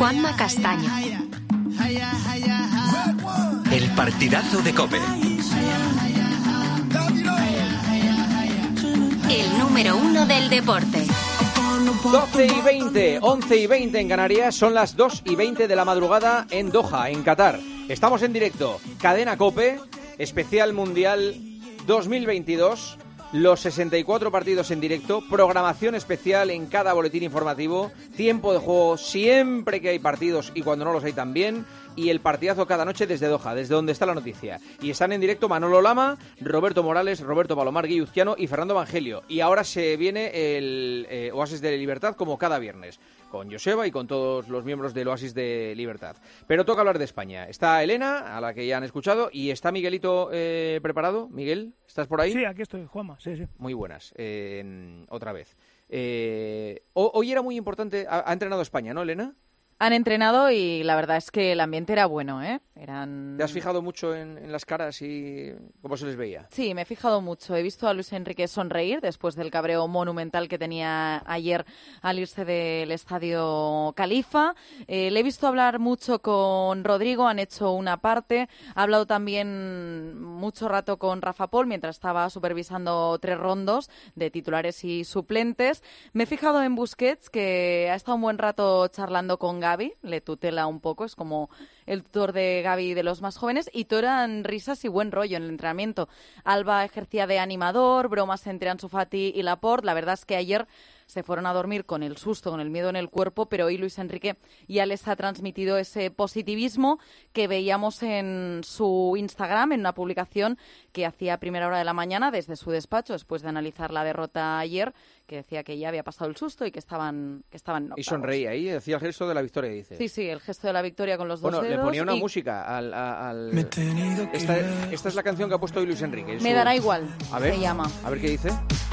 Juanma Castaño. El partidazo de COPE. El número 1 del deporte. 12 y 20, 11 y 20 en Canarias, son las 2 y 20 de la madrugada en Doha, en Qatar. Estamos en directo, Cadena COPE, especial mundial 2022, los 64 partidos en directo, programación especial en cada boletín informativo, tiempo de juego siempre que hay partidos y cuando no los hay también, y el partidazo cada noche desde Doha, desde donde está la noticia. Y están en directo Manolo Lama, Roberto Morales, Roberto Palomar Guilluzquiano y Fernando Evangelio. Y ahora se viene el Oasis de Libertad como cada viernes, con Joseba y con todos los miembros del Oasis de Libertad. Pero toca hablar de España. Está Elena, a la que ya han escuchado, y está Miguelito preparado. Miguel, ¿estás por ahí? Sí, aquí estoy, Juanma, sí. Muy buenas, otra vez. Hoy era muy importante, ha entrenado España, ¿no, Elena? Han entrenado y la verdad es que el ambiente era bueno, ¿eh? ¿Te has fijado mucho en las caras y cómo se les veía? Sí, me he fijado mucho. He visto a Luis Enrique sonreír después del cabreo monumental que tenía ayer al irse del estadio Califa. Le he visto hablar mucho con Rodrigo, han hecho una parte. Ha hablado también mucho rato con Rafa Pol mientras estaba supervisando 3 rondos de titulares y suplentes. Me he fijado en Busquets, que ha estado un buen rato charlando con Gavi, le tutela un poco, es como el tutor de Gavi de los más jóvenes, y todo eran risas y buen rollo en el entrenamiento. Alba ejercía de animador, bromas entre Ansu Fati y Laporte. La verdad es que ayer se fueron a dormir con el susto, con el miedo en el cuerpo, pero hoy Luis Enrique ya les ha transmitido ese positivismo que veíamos en su Instagram, en una publicación que hacía a primera hora de la mañana desde su despacho, después de analizar la derrota ayer, que decía que ya había pasado el susto y que estaban y sonreía ahí, hacía el gesto de la victoria, dice. Sí, el gesto de la victoria con los dos dedos. Le ponía una música al... Esta es la canción que ha puesto hoy Luis Enrique. Me dará igual, se llama. A ver qué dice.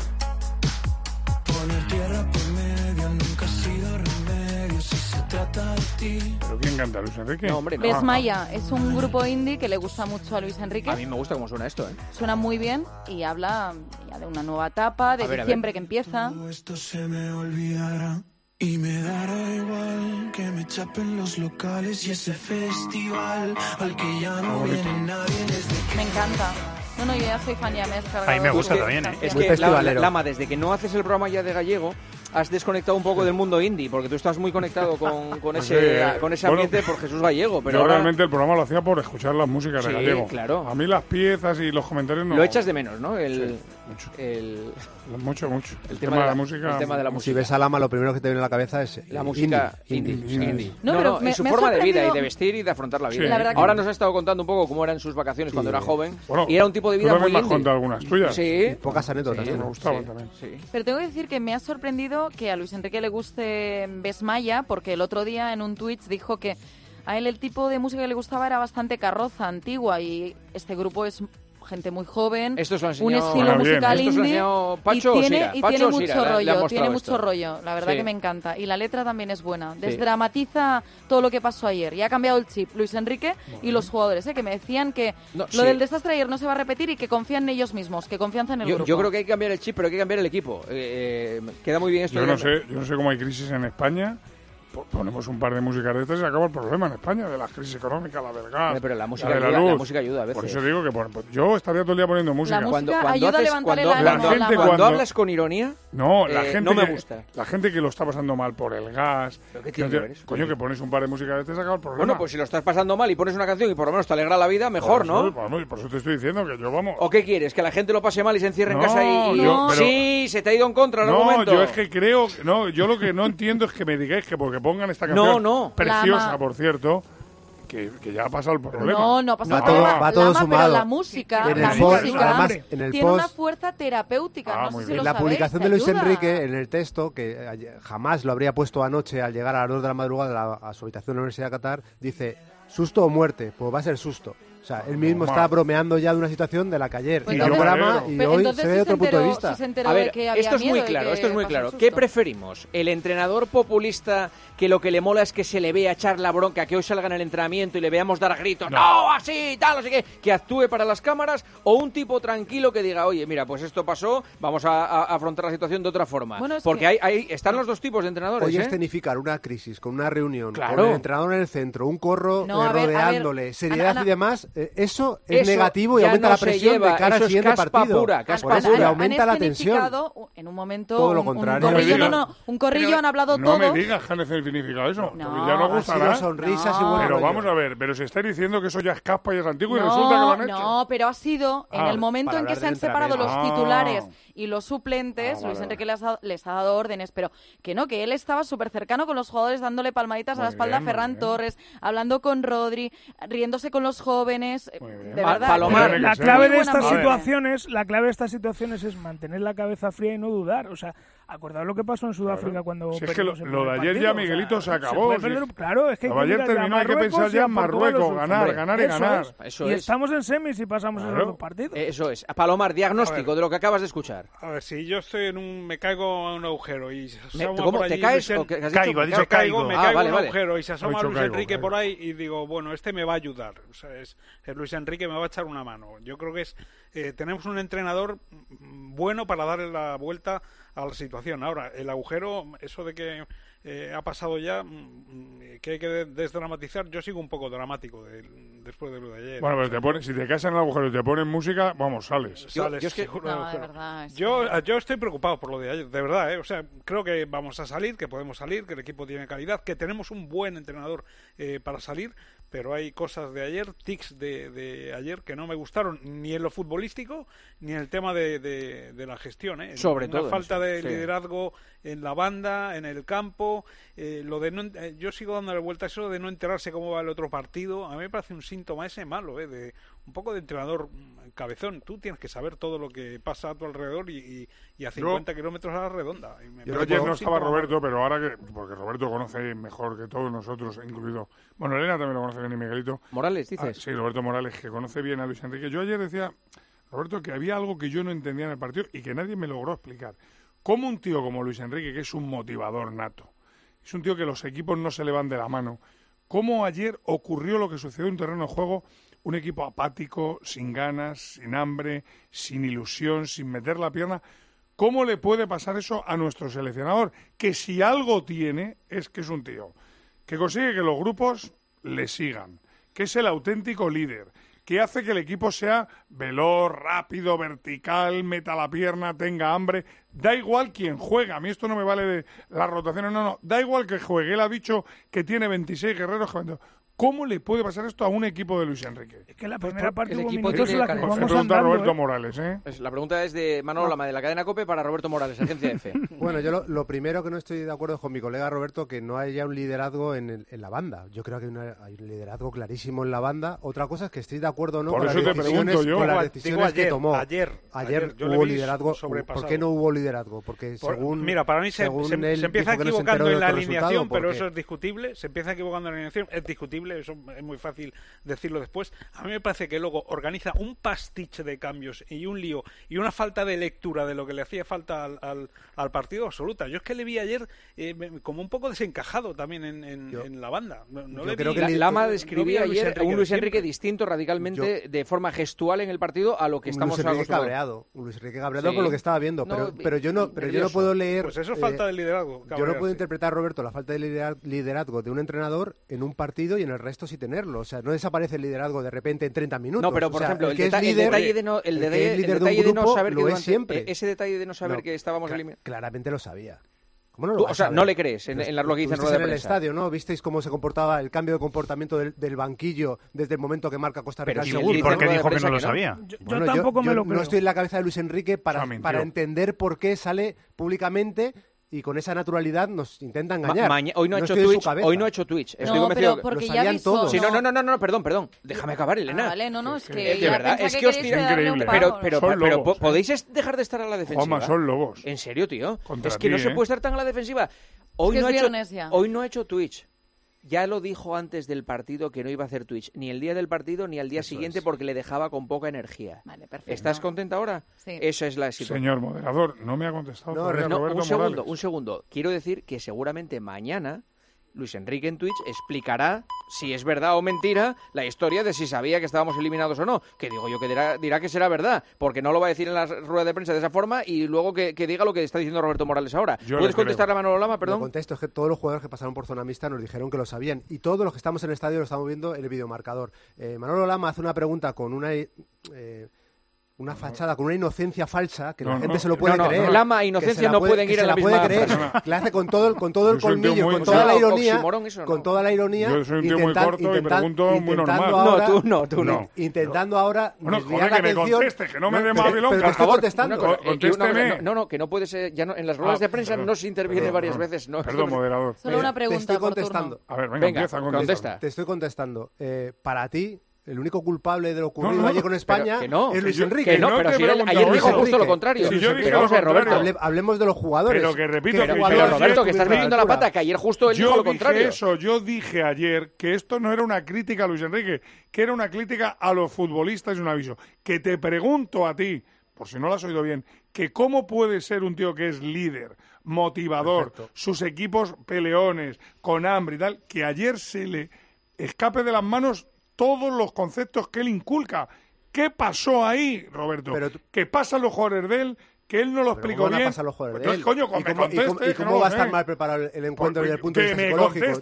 Poner tierra por medio nunca ha sido remedio si se trata de ti. ¿Pero quién canta, Luis Enrique? No, hombre, no. Besmaya es un grupo indie que le gusta mucho a Luis Enrique. A mí me gusta cómo suena esto, ¿eh? Suena muy bien y habla ya de una nueva etapa, de diciembre que empieza. Todo esto se me olvidará y me dará igual que me chapen los locales y ese festival al que ya no viene nadie desde... Me encanta. No, yo ya soy fan, ya me he descargado. A mí me gusta también, ¿eh? Es que, Lama, desde que no haces el programa ya de gallego, has desconectado un poco del mundo indie, porque tú estás muy conectado con ese ambiente por Jesús Gallego. Pero yo realmente el programa lo hacía por escuchar las músicas de Gallego. Claro. A mí las piezas y los comentarios no... Lo echas de menos, ¿no? Mucho. El tema de la música. Si ves a Lama, lo primero que te viene a la cabeza es la música indie. No, es su forma de vida y de vestir y de afrontar la vida. Sí. Ahora nos ha estado contando un poco cómo eran sus vacaciones cuando era joven. Bueno, y era un tipo de vida tú muy también me has indie. contado algunas tuyas. Sí. Pocas anécdotas. Me gustaban también. Sí. Pero tengo que decir que me ha sorprendido que a Luis Enrique le guste Besmaya, porque el otro día en un tweet dijo que a él el tipo de música que le gustaba era bastante carroza, antigua, y este grupo es gente muy joven, un estilo musical indie y tiene mucho rollo, la verdad que me encanta, y la letra también es buena, desdramatiza todo lo que pasó ayer, y ha cambiado el chip Luis Enrique y los jugadores, que me decían que lo del desastre ayer no se va a repetir y que confían en ellos mismos, que confianza en el grupo. Yo creo que hay que cambiar el chip, pero hay que cambiar el equipo. Queda muy bien esto. Yo no sé cómo hay crisis en España. Ponemos un par de músicas de estas y se acaba el problema en España, de la crisis económica, la del gas, pero la música la de la ayuda, luz. La música ayuda a veces. Por eso digo que yo estaría todo el día poniendo música. La música ayuda a levantar el ánimo. Cuando hablas con ironía, no, la gente no me gusta. La gente que lo está pasando mal por el gas, coño, que pones un par de músicas de estas y se acaba el problema. Bueno, pues si lo estás pasando mal y pones una canción y por lo menos te alegra la vida, mejor, ¿no? Por eso te estoy diciendo que yo vamos... ¿O qué quieres? ¿Que la gente lo pase mal y se encierre en casa y... Sí, se te ha ido en contra el argumento. No, yo es que creo... No, yo lo que no entiendo es que me digáis que porque pongan esta canción preciosa, por cierto, que ya ha pasado el problema. No ha pasado el problema. Va todo sumado. Pero la música tiene una fuerza terapéutica. No sé si en lo la sabéis, publicación de Luis Enrique, en el texto, que jamás lo habría puesto anoche al llegar a las 2 de la madrugada a su habitación en la Universidad de Qatar, dice, ¿susto o muerte? Pues va a ser susto. O sea, él mismo está bromeando ya de una situación de la que ayer Pues y programa y hoy se ve otro punto de vista. A ver, esto es muy claro. ¿Qué preferimos? ¿El entrenador populista que lo que le mola es que se le vea echar la bronca, que hoy salga en el entrenamiento y le veamos dar gritos, no, así, tal, no sé qué, que actúe para las cámaras, o un tipo tranquilo que diga, oye, mira, pues esto pasó, vamos a afrontar la situación de otra forma? Bueno, porque ahí están los dos tipos de entrenadores. Hoy escenificar una crisis con una reunión, con el entrenador en el centro, un corro rodeándole, seriedad y demás, eso es negativo y aumenta la presión de cara al siguiente partido. Por eso le aumenta la tensión. En un momento, todo lo contrario. Un corrillo han hablado todos. No me digas que han significado eso, porque ya no gustará. Sonrisas y pero vamos a ver, pero se está diciendo que eso ya es caspa y es antiguo y resulta que lo han hecho. No, pero ha sido en el momento en que se han separado los titulares y los suplentes, Luis Enrique les ha dado órdenes, pero que no, que él estaba súper cercano con los jugadores, dándole palmaditas a la espalda a Ferran Torres, hablando con Rodri, riéndose con los jóvenes, de verdad. Palomar, la clave de estas situaciones es mantener la cabeza fría y no dudar. O sea, acordaos lo que pasó en Sudáfrica cuando es que lo de ayer ya, Miguelito, se acabó. Claro, es que ayer terminó, hay que pensar ya en Marruecos, ganar y ganar. Y estamos en semis y pasamos esos dos partidos. Eso es. Palomar, diagnóstico de lo que acabas de escuchar. A ver, si yo estoy me caigo a un agujero y se asoma ¿Cómo? por allí, ¿Te caes? me caigo a un agujero y se asoma Luis Enrique por ahí y digo, bueno, este me va a ayudar. O sea, Luis Enrique me va a echar una mano. Yo creo que tenemos un entrenador bueno para darle la vuelta a la situación. Ahora, el agujero, eso de que ha pasado ya, que hay que desdramatizar, yo sigo un poco dramático después de lo de ayer. Bueno, pero si te caes en el agujero y te ponen música, vamos, sales. Yo estoy preocupado por lo de ayer, de verdad, O sea, creo que vamos a salir, que podemos salir, que el equipo tiene calidad, que tenemos un buen entrenador para salir, pero hay cosas de ayer, tics de ayer que no me gustaron ni en lo futbolístico ni en el tema de la gestión, Sobre todo falta de liderazgo en la banda, en el campo, yo sigo dándole vuelta a eso de no enterarse cómo va el otro partido. A mí me parece un síntoma ese malo, de un poco de entrenador cabezón. Tú tienes que saber todo lo que pasa a tu alrededor y a 50 kilómetros a la redonda. Yo ayer no estaba Roberto, pero ahora porque Roberto conoce mejor que todos nosotros, incluido, bueno, Elena también lo conoce bien y Miguelito. Morales, dices. Sí, Roberto Morales, que conoce bien a Luis Enrique. Yo ayer decía, Roberto, que había algo que yo no entendía en el partido y que nadie me logró explicar. ¿Cómo un tío como Luis Enrique, que es un motivador nato, es un tío que los equipos no se le van de la mano, cómo ayer ocurrió lo que sucedió en un terreno de juego, un equipo apático, sin ganas, sin hambre, sin ilusión, sin meter la pierna? ¿Cómo le puede pasar eso a nuestro seleccionador? Que si algo tiene, es que es un tío que consigue que los grupos le sigan, que es el auténtico líder, que hace que el equipo sea veloz, rápido, vertical, meta la pierna, tenga hambre. Da igual quién juega. A mí esto no me vale de las rotaciones, no. Da igual que juegue. Él ha dicho que tiene 26 guerreros jugando. ¿Cómo le puede pasar esto a un equipo de Luis Enrique? Es que la primera parte hubo minutos en la que vamos andando. Roberto Morales, La pregunta es de Manolo Lama, de la cadena COPE, para Roberto Morales, Agencia EFE. Bueno, yo lo primero que no estoy de acuerdo con mi colega Roberto, que no haya un liderazgo en la banda. Yo creo que hay un liderazgo clarísimo en la banda. Otra cosa es que estoy de acuerdo o no con las decisiones que tomó. Ayer hubo liderazgo. ¿Por qué no hubo liderazgo? Porque mira, para mí se empieza equivocando en la alineación, pero eso es discutible. Se empieza equivocando en la alineación, es discutible, eso es muy fácil decirlo después. A mí me parece que luego organiza un pastiche de cambios y un lío y una falta de lectura de lo que le hacía falta al partido absoluta. Yo es que le vi ayer como un poco desencajado también en la banda. Creo que Lama describía ayer a un Luis Enrique distinto radicalmente de forma gestual en el partido a lo que estamos acostumbrados. Un Luis Enrique cabreado por lo que estaba viendo, pero yo no puedo leer. Pues eso es falta de liderazgo. Yo no puedo interpretar, Roberto, la falta de liderazgo de un entrenador en un partido y en el resto sí tenerlo. O sea, no desaparece el liderazgo de repente en 30 minutos. No, pero por ejemplo, el detalle de no saber que siempre. Ese detalle de no saber que estábamos eliminados. Claramente lo sabía. ¿Cómo no lo o sea, no le crees en lo que dice en rueda de prensa. En el estadio, ¿no? ¿Visteis cómo se comportaba el cambio de comportamiento del banquillo desde el momento que marca Costa Rica? ¿Y por qué dijo que no lo sabía? Yo tampoco me lo creo. No estoy en la cabeza de Luis Enrique para entender por qué sale públicamente y con esa naturalidad nos intenta engañar. Hoy no ha hecho Twitch. Estoy convencido. Pero porque lo sabían todos. Sí, no, perdón. Déjame acabar, Elena. Vale, es que de verdad, es que os increíble. Pero ¿podéis dejar de estar a la defensiva? Juanma, son lobos. En serio, tío. Es que no se puede estar tan a la defensiva. Hoy no ha hecho Twitch. ya lo dijo antes del partido que no iba a hacer Twitch, ni el día del partido ni al día siguiente, porque le dejaba con poca energía. Vale, perfecto. ¿Estás contenta ahora? Sí. Esa es la situación. Señor moderador, no me ha contestado. Un segundo. Quiero decir que seguramente mañana Luis Enrique en Twitch explicará si es verdad o mentira la historia de si sabía que estábamos eliminados o no. Que digo yo que dirá que será verdad, porque no lo va a decir en la rueda de prensa de esa forma y luego que diga lo que está diciendo Roberto Morales ahora. ¿Puedes contestarle a Manolo Lama, perdón? Lo contesto, es que todos los jugadores que pasaron por zona mixta nos dijeron que lo sabían y todos los que estamos en el estadio lo estamos viendo en el videomarcador. Manolo Lama hace una pregunta con una fachada, con una inocencia falsa que la gente se lo puede creer. Lama e inocencia no pueden ir a la misma persona. Que la hace con todo el colmillo, con toda la ironía, Yo soy un tío muy corto y pregunto muy normal. Ahora, tú no. Intentando ahora desviar la atención. Que me conteste, que no me dé más bilón, pero te estoy contestando. Contésteme. No, que no puede ser, ya no, en las ruedas de prensa no se interviene varias veces. Perdón, moderador. Solo una pregunta. Te estoy contestando. A ver, venga, contesta. Te estoy contestando. Para ti, el único culpable de lo ocurrido ayer con España es Luis Enrique. Pero si ayer dijo justo lo contrario. Si yo dije lo contrario. Hablemos de los jugadores. Pero que repito pero Roberto, que estás metiendo la pata, que ayer justo él dijo lo contrario. Yo dije ayer que esto no era una crítica a Luis Enrique, que era una crítica a los futbolistas y un aviso. Que te pregunto a ti, por si no lo has oído bien, que cómo puede ser un tío que es líder, motivador, sus equipos peleones, con hambre y tal, que ayer se le escape de las manos todos los conceptos que él inculca. ¿Qué pasó ahí, Roberto? ¿Qué pasa en los jugadores de él? Que él no lo explicó bien. Entonces, coño, ¿y cómo va a estar mal preparado el encuentro desde el punto de vista psicológico?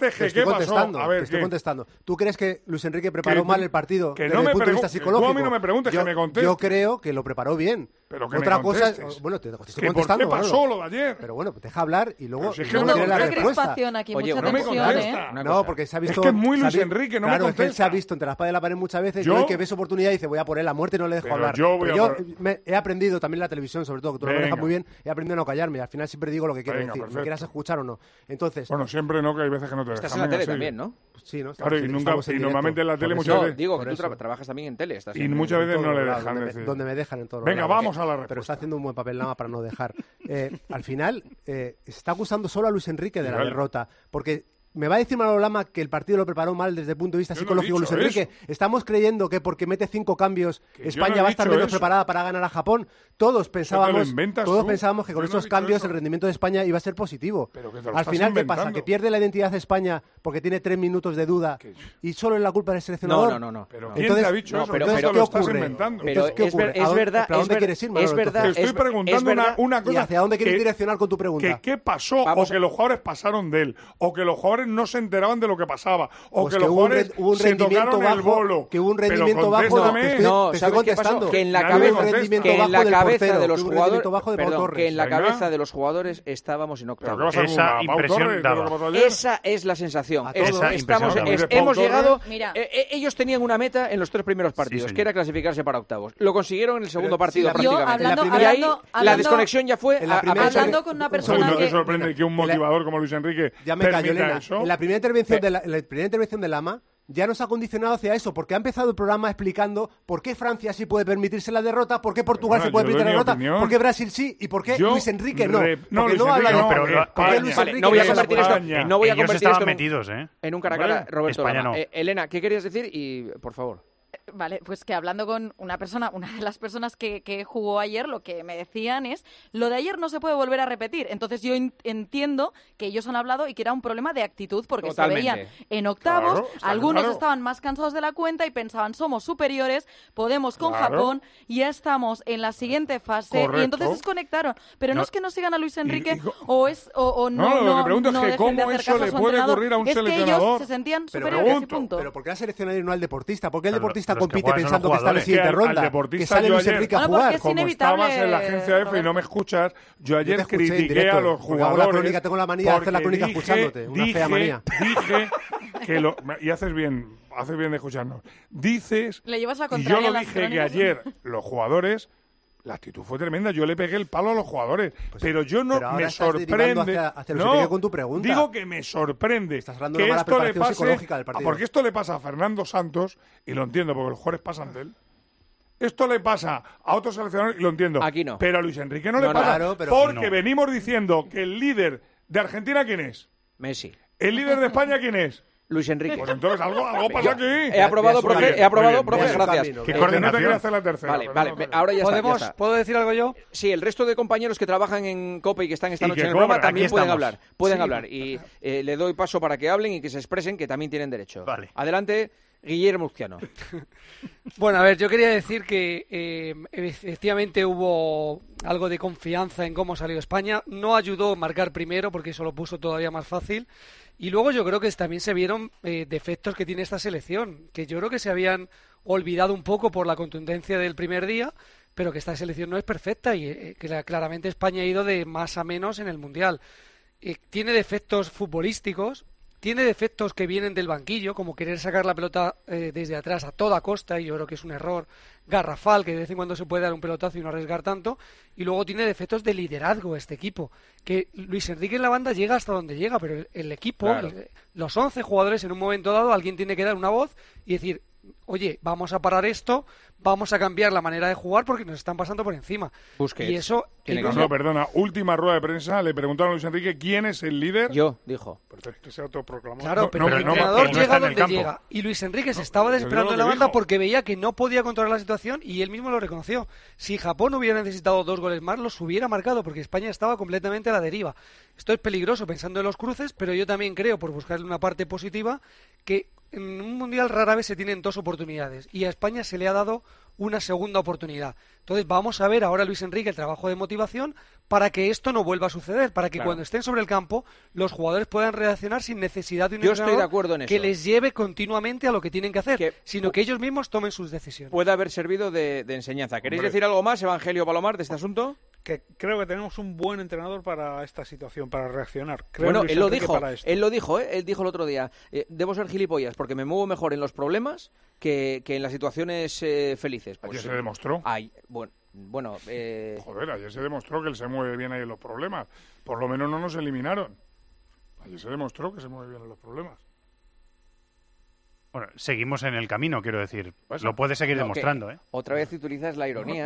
Te estoy contestando. ¿Tú crees que Luis Enrique preparó mal el partido desde el punto de vista psicológico? Tú a mí no me preguntes, que me contestes. Yo creo que lo preparó bien. Pero que otra me cosa es, bueno, te estoy contestando. ¿Por qué pasó lo de ayer? Pero bueno, deja hablar y luego tiene la respuesta. Aquí, oye, mucha tensión, no, porque se ha visto. Es que es muy Luis Enrique, no me contesta. Claro, es que él se ha visto entre la espada y la pared muchas veces. Yo que ves oportunidad y dice, voy a por él, la muerte no le dejo hablar. Yo he aprendido también en la televisión, sobre todo, que tú lo manejas muy bien, he aprendido a no callarme. Al final siempre digo lo que quiero decir, me quieras escuchar o no. Entonces. Bueno, siempre no, que hay veces que no te dejan. Estás en la tele también, ¿no? Sí, ¿no? Claro, y normalmente en la tele muchas veces. Digo que tú trabajas también en tele. Y muchas veces no le dejan decir. Donde me dejan en todo. Venga, vamos a la respuesta. Pero está haciendo un buen papel Lama para no dejar. Al final, se está acusando solo a Luis Enrique de la derrota, porque me va a decir Manolo Lama que el partido lo preparó mal desde el punto de vista psicológico Luis Enrique. Estamos creyendo que porque mete 5 cambios España va a estar menos preparada para ganar a Japón. Todos pensábamos que con esos cambios el rendimiento de España iba a ser positivo. Al final, ¿qué pasa? ¿Que pierde la identidad de España porque tiene 3 minutos de duda y solo es la culpa del seleccionador? No. Pero ¿quién te ha dicho eso? Pero ¿qué ocurre? Es verdad. ¿A dónde quieres ir, Manolo? Te estoy preguntando una cosa. ¿Y hacia dónde quieres direccionar con tu pregunta? ¿Qué pasó? O que los jugadores pasaron de él, o que los jugadores no se enteraban de lo que pasaba, o que los jugadores se tocaron el bolo. Que hubo un rendimiento bajo. No, ¿sabes qué pasó? Que en la cabeza de los jugadores, que en la cabeza de los jugadores estábamos en octavos. Esa impresión daba. Esa es la sensación. Hemos llegado. Ellos tenían una meta en los 3 primeros partidos, que era clasificarse para octavos. Lo consiguieron en el segundo partido prácticamente. Y ahí la desconexión ya fue. Hablando con una persona ¿No te sorprende que un motivador como Luis Enrique permita eso? En la primera intervención de Lama ya nos ha condicionado hacia eso, porque ha empezado el programa explicando por qué Francia sí puede permitirse la derrota, por qué Portugal se puede permitir la derrota, por qué Brasil sí y por qué Luis Enrique no. No voy a convertir esto en un cara Roberto Lama. Elena, ¿qué querías decir? Y por favor. Vale, pues que hablando con una de las personas que jugó ayer, lo que me decían es, lo de ayer no se puede volver a repetir. Entonces yo entiendo que ellos han hablado y que era un problema de actitud, porque totalmente. Se veían en octavos, algunos estaban más cansados de la cuenta y pensaban, somos superiores, podemos con Japón, ya estamos en la siguiente fase, y entonces desconectaron. Pero no es que no sigan a Luis Enrique o no. Lo que pregunto es que cómo eso le puede ocurrir a un seleccionador. Es que ellos se sentían superiores y punto. Pero ¿por qué al seleccionador y no al deportista? ¿Por qué el deportista compite pensando que está en la siguiente ronda? Que sale Luis Enrique a jugar. Como estabas en la agencia F y no me escuchas, yo ayer critiqué a los jugadores. Tengo la manía de hacer la crónica escuchándote. Una fea manía. Dije que y haces bien de escucharnos. Dices, y yo lo dije que ayer los jugadores, la actitud fue tremenda. Yo le pegué el palo a los jugadores, pero yo no me sorprende. No, con tu pregunta. Digo que me sorprende que esto le pase, porque esto le pasa a Fernando Santos y lo entiendo porque los jugadores pasan de él. Esto le pasa a otros seleccionadores y lo entiendo. Aquí no. Pero a Luis Enrique no le pasa. Claro, porque venimos diciendo que el líder de Argentina, ¿quién es? Messi. ¿El líder de España, quién es? Luis Enrique. Pues entonces algo pasa aquí. He aprobado, profe, gracias. Que no te quería hacer la tercera. Vale, ahora ya está. ¿Puedo decir algo yo? Sí, el resto de compañeros que trabajan en COPE y que están esta noche en el programa también pueden hablar. Y le doy paso para que hablen y que se expresen, que también tienen derecho. Vale. Adelante, Guillermo Murciano. Bueno, a ver, yo quería decir que efectivamente hubo algo de confianza en cómo salió España. No ayudó marcar primero porque eso lo puso todavía más fácil. Y luego yo creo que también se vieron defectos que tiene esta selección, que yo creo que se habían olvidado un poco por la contundencia del primer día, pero que esta selección no es perfecta y que claramente España ha ido de más a menos en el Mundial. Tiene defectos futbolísticos, tiene defectos que vienen del banquillo, como querer sacar la pelota desde atrás a toda costa, y yo creo que es un error garrafal, que de vez en cuando se puede dar un pelotazo y no arriesgar tanto. Y luego tiene defectos de liderazgo este equipo, que Luis Enrique en la banda llega hasta donde llega, pero el equipo, claro, los 11 jugadores, en un momento dado alguien tiene que dar una voz y decir: oye, vamos a parar esto, vamos a cambiar la manera de jugar porque nos están pasando por encima. Busquets. Y eso... perdona, última rueda de prensa, le preguntaron a Luis Enrique quién es el líder. Yo, dijo. Perfecto, se autoproclamó. Claro, pero el entrenador llega donde llega. Y Luis Enrique se estaba desesperando en la banda porque veía que no podía controlar la situación y él mismo lo reconoció. Si Japón hubiera necesitado 2 goles más, los hubiera marcado porque España estaba completamente a la deriva. Esto es peligroso pensando en los cruces, pero yo también creo, por buscarle una parte positiva, que en un Mundial rara vez se tienen 2 oportunidades y a España se le ha dado una segunda oportunidad. Entonces vamos a ver ahora, Luis Enrique, el trabajo de motivación para que esto no vuelva a suceder, para que cuando estén sobre el campo los jugadores puedan reaccionar sin necesidad de un entrenador que les lleve continuamente a lo que tienen que hacer, sino que ellos mismos tomen sus decisiones. Puede haber servido de enseñanza. ¿Queréis decir algo más, Evangelio Palomar, de este asunto? Que creo que tenemos un buen entrenador para esta situación, para reaccionar. Bueno, él lo dijo, él dijo el otro día, debo ser gilipollas porque me muevo mejor en los problemas que en las situaciones felices. Pues, ayer se demostró. Bueno, joder, ayer se demostró que él se mueve bien ahí en los problemas. Por lo menos no nos eliminaron. Ayer se demostró que se mueve bien en los problemas. Bueno, seguimos en el camino, quiero decir. Lo puede seguir demostrando, ¿eh? Otra vez utilizas la ironía.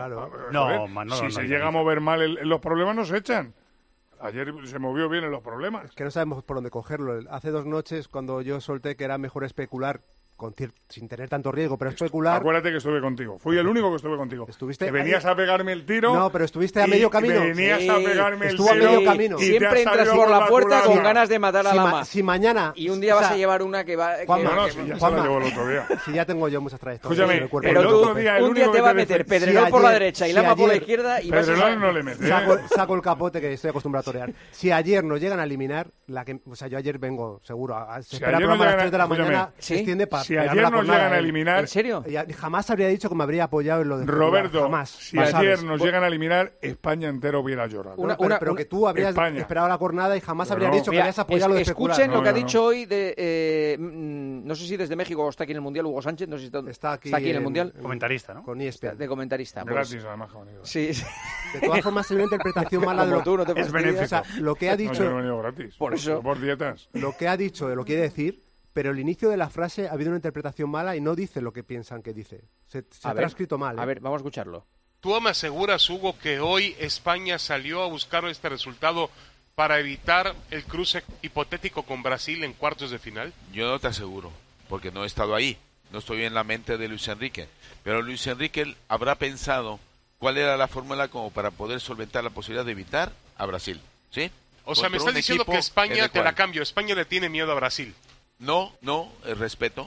Si se llega a mover mal en los problemas, nos echan. Ayer se movió bien en los problemas. Es que no sabemos por dónde cogerlo. Hace 2 noches, cuando yo solté que era mejor especular, sin tener tanto riesgo, pero especular... Acuérdate que estuve contigo. Fui el único que estuve contigo. ¿Estuviste? Que venías a pegarme el tiro... No, pero estuviste a medio camino. Venías a pegarme el tiro... Estuvo a medio camino. Siempre entras por la puerta con ganas de matar a Lama. Si mañana... Y un día vas a llevar una que va... Juanma, si ya se la llevo el otro día. Si ya tengo yo muchas trayectorias. Escúchame, pero tú un día te va a meter Pedrerol por la derecha y Lama por la izquierda y vas a... Pedrerol no le metes. Saco el capote, que estoy acostumbrado a torear. Si ayer nos llegan a eliminar, yo ayer vengo seguro. Se espera el programa a las 3 de la mañana, se extiende para... Si ayer nos llegan a eliminar... ¿En serio? Jamás habría dicho que me habría apoyado en lo de... Roberto, jamás. Si ayer nos llegan a elimiar, España entera hubiera llorado. Pero que tú habrías esperado la jornada y jamás habrías dicho que habrías apoyado lo de especular. Escuchen lo que ha dicho hoy de... no sé si desde México o está aquí en el Mundial, Hugo Sánchez, no sé si está aquí en el Mundial. Comentarista, ¿no? Con ESPN. De comentarista. Gratis, además. Sí. De todas formas, es una interpretación mala de lo tú, no te es beneficio. O sea, lo que ha dicho... No, yo he venido gratis. Por eso. Por dietas. Lo que ha dicho lo quiere decir, pero el inicio de la frase ha habido una interpretación mala y no dice lo que piensan que dice. Se ha transcrito mal. A ver, vamos a escucharlo. ¿Tú me aseguras, Hugo, que hoy España salió a buscar este resultado para evitar el cruce hipotético con Brasil en cuartos de final? Yo no te aseguro, porque no he estado ahí. No estoy en la mente de Luis Enrique. Pero Luis Enrique habrá pensado cuál era la fórmula como para poder solventar la posibilidad de evitar a Brasil. ¿Sí? O sea, me estás diciendo que España, te la cambio, España le tiene miedo a Brasil. No, respeto,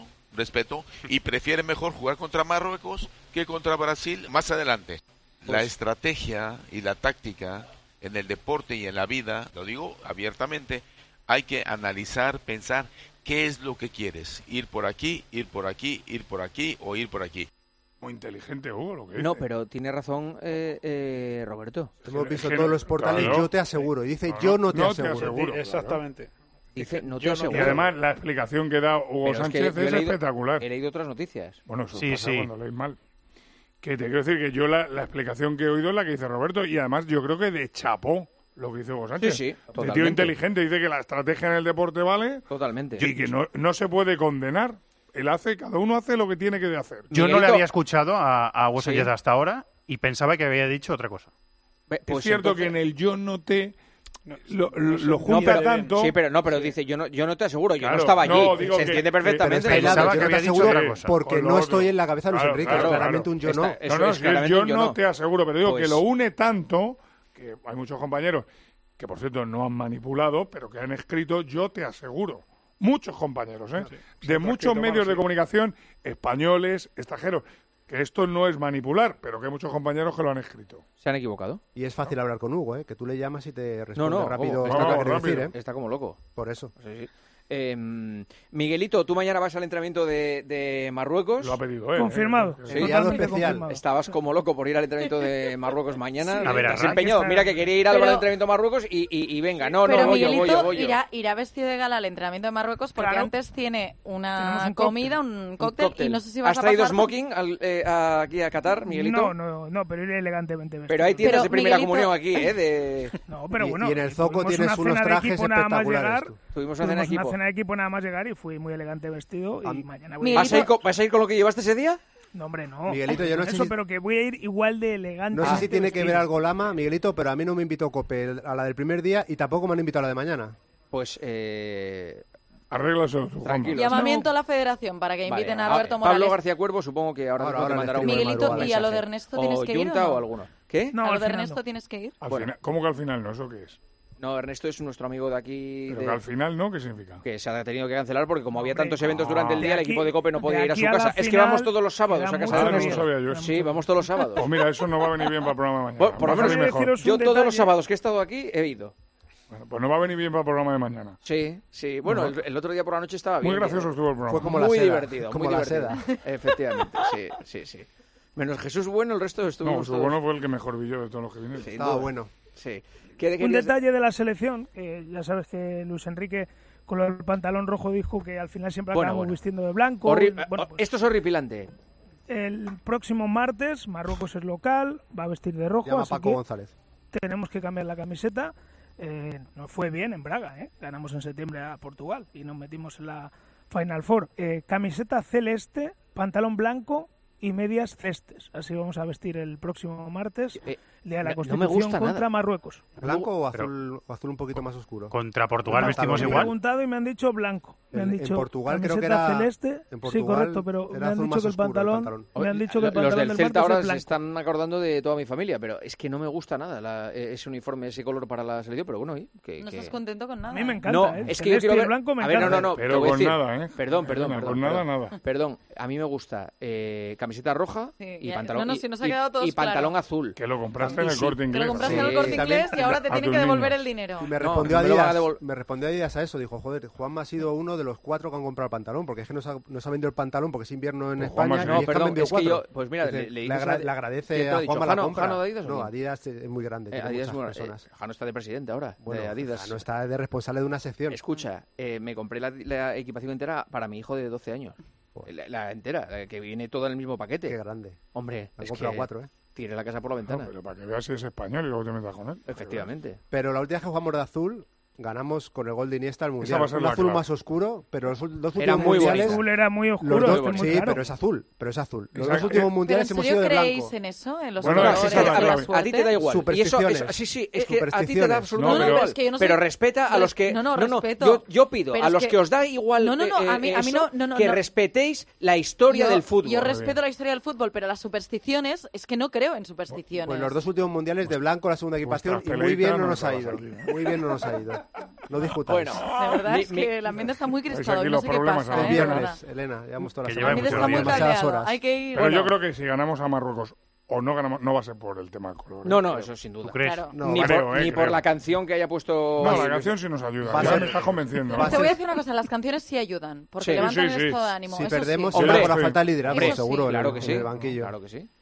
y prefiere mejor jugar contra Marruecos que contra Brasil más adelante. La estrategia y la táctica en el deporte y en la vida, lo digo abiertamente, hay que analizar, pensar qué es lo que quieres. Ir por aquí, ir por aquí, ir por aquí o ir por aquí. Muy inteligente, Hugo, lo que dice. No, pero tiene razón Roberto. Hemos visto todos los portales, yo te aseguro. Y dice, yo no te aseguro. Exactamente. Dice, no te aseguro. Y además la explicación que da Hugo Sánchez es espectacular. He leído otras noticias. Bueno, eso pasa cuando leéis mal. Que te quiero decir que yo la explicación que he oído es la que dice Roberto, y además yo creo que de chapó lo que dice Hugo Sánchez. Sí, de tío inteligente, dice que la estrategia en el deporte vale. Totalmente. Y que no se puede condenar. Cada uno hace lo que tiene que hacer. Yo no le había escuchado a Hugo Sánchez hasta ahora y pensaba que había dicho otra cosa. Es cierto que en el yo no te... lo junta tanto. Sí, pero dice, yo no te aseguro, yo no estaba allí. Se entiende perfectamente. Yo no te aseguro porque no estoy en la cabeza de Luis Enrique. Claramente un yo no. Yo no te aseguro, pero digo que lo une tanto que hay muchos compañeros que, por cierto, no han manipulado, pero que han escrito, yo te aseguro. Muchos compañeros, de muchos medios de comunicación, españoles, extranjeros, que esto no es manipular, pero que hay muchos compañeros que lo han escrito. ¿Se han equivocado? Y es fácil hablar con Hugo, que tú le llamas y te responde rápido. Está como loco. Por eso. Sí. Miguelito, tú mañana vas al entrenamiento de Marruecos. Lo ha pedido, Confirmado. Especial. Estabas como loco por ir al entrenamiento de Marruecos mañana. A ver, has empeñado. Mira que quería ir al entrenamiento de Marruecos y venga. Pero voy Miguelito yo. irá vestido de gala al entrenamiento de Marruecos porque antes tiene una comida, un cóctel, y no sé si vas a pasar... ¿Has traído smoking aquí a Qatar, Miguelito? No, pero iré elegantemente vestido. Pero hay tiendas de primera comunión aquí, No, pero bueno. Y en el Zoco tienes unos trajes espectaculares. Tuvimos una cena de equipo nada más llegar y fui muy elegante vestido y mañana voy ¿Vas a ir con lo que llevaste ese día? No, hombre, no. Miguelito, yo no sé pero que voy a ir igual de elegante. No sé si tiene que ver algo Lama, Miguelito, pero a mí no me invitó Cope a la del primer día y tampoco me han invitado a la de mañana. Pues arréglaselo, tranquilo. Llamamiento a la federación para que inviten a Roberto Morales. Pablo García Cuervo, supongo que ahora te mandará un Miguelito, ¿y a lo de Ernesto tienes que ir o alguno? ¿Qué? ¿A lo de Ernesto tienes que ir? ¿Cómo que al final no? ¿Eso qué es? No, Ernesto es nuestro amigo de aquí. Pero que al final no, ¿qué significa? Que se ha tenido que cancelar porque como había tantos eventos durante el día, el equipo de COPE no podía ir a su casa. Es que vamos todos los sábados a casa de Ernesto. No sabía yo eso. Sí, vamos todos los sábados. Pues mira, eso no va a venir bien para el programa de mañana. Por lo menos mejor. Yo todos los sábados que he estado aquí he ido. Bueno, pues no va a venir bien para el programa de mañana. Sí. Bueno, el otro día por la noche estaba bien. Muy gracioso estuvo el programa. Fue como muy la seda. Divertido, como muy la divertido. seda. Efectivamente, sí. Menos Jesús Bueno, el resto estuvimos Jesús Bueno fue el que mejor vi yo de todos los que vinieron. Sí, estaba bueno. Sí. Un detalle de la selección, que ya sabes que Luis Enrique con el pantalón rojo dijo que al final siempre acabamos vistiendo de blanco. Esto es horripilante. El próximo martes, Marruecos es local, va a vestir de rojo. Llama Paco González. Tenemos que cambiar la camiseta. Nos fue bien en Braga, ganamos en septiembre a Portugal y nos metimos en la Final Four. Camiseta celeste, pantalón blanco y medias celestes. Así vamos a vestir el próximo martes, día de la Constitución, contra Marruecos. ¿Blanco o azul un poquito más oscuro? ¿Contra Portugal vestimos igual? Me han preguntado y me han dicho blanco. Me han dicho en Portugal creo que era celeste. Sí, correcto, pero me han dicho que el pantalón. Me han dicho que el pantalón del Celta ahora se están acordando de toda mi familia, pero es que no me gusta nada ese uniforme, ese color para la selección, pero bueno, no estás contento con nada. A mí me encanta. No, es que yo quiero ver blanco me encanta. No, pero con nada, Perdón. Con nada. Perdón, a mí me gusta camiseta roja y pantalón y pantalón azul. Que lo compraste en el Corte Inglés. Que lo compraste en el Corte Inglés y ahora te tienen que devolver el dinero. Y me respondió Adidas a eso. Dijo, joder, Juanma ha sido uno de los 4 que han comprado el pantalón, porque es que nos ha vendido el pantalón porque es invierno en España. No, perdón, es que yo, pues mira, le agradece a Juanma la compra. ¿Jano de Adidas? No, Adidas es muy grande. Adidas Jano está de presidente ahora, de Adidas. Jano está de responsable de una sección. Escucha, me compré la equipación entera para mi hijo de 12 años. La entera, que viene todo en el mismo paquete. Qué grande. Hombre, han comprado 4, Tire la casa por la ventana. No, pero para que veas si es español y luego te metas con él. Efectivamente. Pero la última vez que jugamos de azul, ganamos con el gol de Iniesta al Mundial. Un azul más oscuro, pero los dos últimos mundiales... El azul era muy oscuro. Sí, claro. pero es azul. Los dos últimos mundiales hemos sido de blanco. ¿Creéis en eso? ¿En los colores? A ti te da igual. Supersticiones. Sí, es que a ti te da absolutamente igual. No, pero respeta a los que... No, respeto. Yo pido a los que os da igual que respetéis la historia del fútbol. Yo respeto la historia del fútbol, pero las supersticiones, es que no creo en supersticiones. Pues los dos últimos mundiales de blanco, la segunda equipación, y muy bien no nos ha ido. Muy bien no nos ha ido. No discutáis. Bueno, de verdad es que el ambiente está muy crispado y no sé qué pasa. El viernes, Elena, llevamos toda la semana. El ambiente está muy caldeado. Hay que ir. Pero yo creo que si ganamos a Marruecos o no ganamos, no va a ser por el tema del color. No, eso sin duda. ¿Tú crees? Claro. Ni por la canción que haya puesto... No, la canción sí nos ayuda. Ya me estás convenciendo. Te voy a decir una cosa, las canciones sí ayudan, porque levantan el estado de ánimo. Si perdemos será por la falta de liderazgo, seguro, claro que sí. En el banquillo. Claro que sí.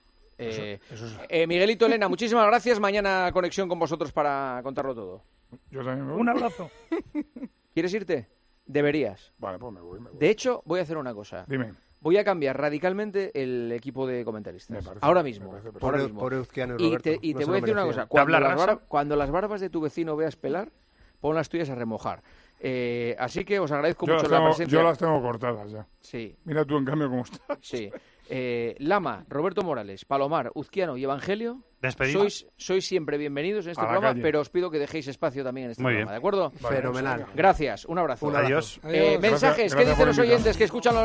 Miguelito, Elena, muchísimas gracias. Mañana conexión con vosotros para contarlo todo. Yo también me voy. Un abrazo. ¿Quieres irte? Deberías. Vale, pues me voy. De hecho, voy a hacer una cosa. Dime. Voy a cambiar radicalmente el equipo de comentaristas. Ahora mismo. Por Euzquiano y Roberto. Y te voy a decir una cosa. Cuando las barbas de tu vecino veas pelar, pon las tuyas a remojar. Así que os agradezco mucho la presencia. Yo las tengo cortadas ya. Sí. Mira tú, en cambio, cómo estás. Sí. Lama, Roberto Morales, Palomar, Uzquiano y Evangelio, sois siempre bienvenidos en este programa, pero os pido que dejéis espacio también en este programa, ¿de acuerdo? Vale, fenomenal. Gracias, un abrazo. Adiós. Mensajes, ¿qué dicen los oyentes que escuchan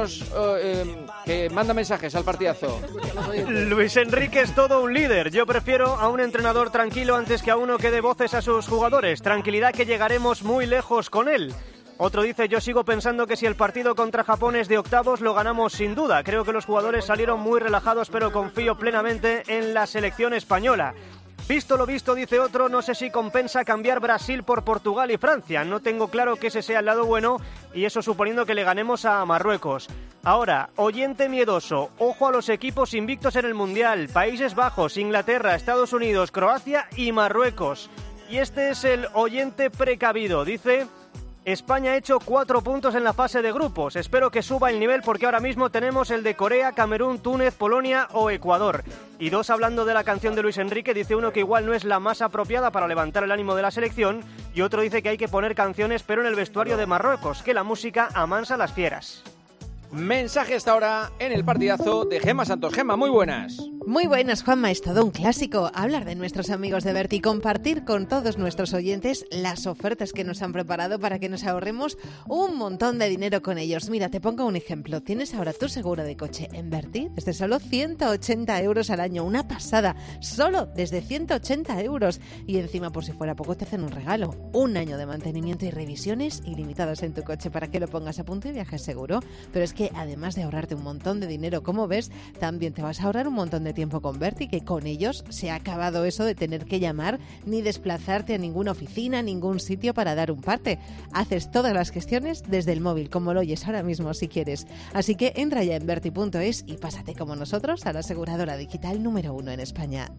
que mandan mensajes al partidazo? Luis Enrique es todo un líder. Yo prefiero a un entrenador tranquilo antes que a uno que dé voces a sus jugadores. Tranquilidad que llegaremos muy lejos con él. Otro dice, yo sigo pensando que si el partido contra Japón es de octavos, lo ganamos sin duda. Creo que los jugadores salieron muy relajados, pero confío plenamente en la selección española. Visto lo visto, dice otro, no sé si compensa cambiar Brasil por Portugal y Francia. No tengo claro que ese sea el lado bueno, y eso suponiendo que le ganemos a Marruecos. Ahora, oyente miedoso, ojo a los equipos invictos en el Mundial. Países Bajos, Inglaterra, Estados Unidos, Croacia y Marruecos. Y este es el oyente precavido, dice... España ha hecho 4 puntos en la fase de grupos. Espero que suba el nivel porque ahora mismo tenemos el de Corea, Camerún, Túnez, Polonia o Ecuador. Y dos, hablando de la canción de Luis Enrique, dice uno que igual no es la más apropiada para levantar el ánimo de la selección y otro dice que hay que poner canciones pero en el vestuario de Marruecos, que la música amansa a las fieras. Mensaje hasta ahora en el partidazo de Gemma Santos. Gemma, muy buenas. Muy buenas, Juanma. Es todo un clásico hablar de nuestros amigos de Berti, compartir con todos nuestros oyentes las ofertas que nos han preparado para que nos ahorremos un montón de dinero con ellos. Mira, te pongo un ejemplo. Tienes ahora tu seguro de coche en Berti desde solo 180 euros al año. Una pasada. Solo desde 180 euros. Y encima, por si fuera poco, te hacen un regalo. 1 año de mantenimiento y revisiones ilimitadas en tu coche para que lo pongas a punto y viajes seguro. Pero es que además de ahorrarte un montón de dinero, como ves, también te vas a ahorrar un montón de tiempo con Berti, que con ellos se ha acabado eso de tener que llamar ni desplazarte a ninguna oficina, ningún sitio para dar un parte. Haces todas las gestiones desde el móvil, como lo oyes ahora mismo si quieres. Así que entra ya en berti.es y pásate como nosotros a la aseguradora digital número 1 en España.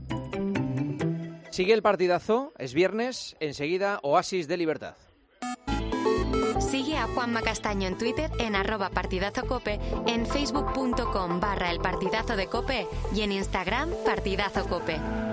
Sigue el partidazo, es viernes, enseguida Oasis de Libertad. Sigue a Juanma Castaño en Twitter en @partidazocope, en facebook.com/elpartidazo de Cope y en Instagram partidazocope.